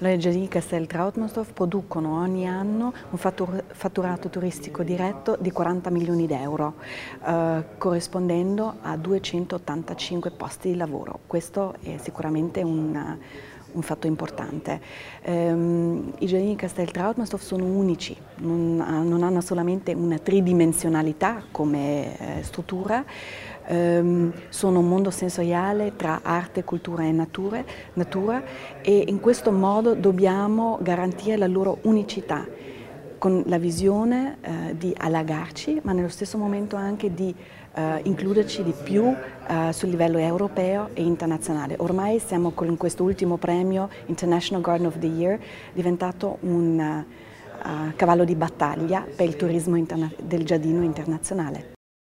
Allora, i giardini Castel Trautmannstorf producono ogni anno un fatturato turistico diretto di 40 milioni di euro, corrispondendo a 285 posti di lavoro. Questo è sicuramente un fatto importante. I giardini Castel Trautmannstorf sono unici, non hanno solamente una tridimensionalità come struttura, sono un mondo sensoriale tra arte, cultura e natura, e in questo modo dobbiamo garantire la loro unicità, con la visione di allargarci, ma nello stesso momento anche di includerci di più sul livello europeo e internazionale. Ormai siamo con questo ultimo premio International Garden of the Year diventato un cavallo di battaglia per il turismo del giardino internazionale.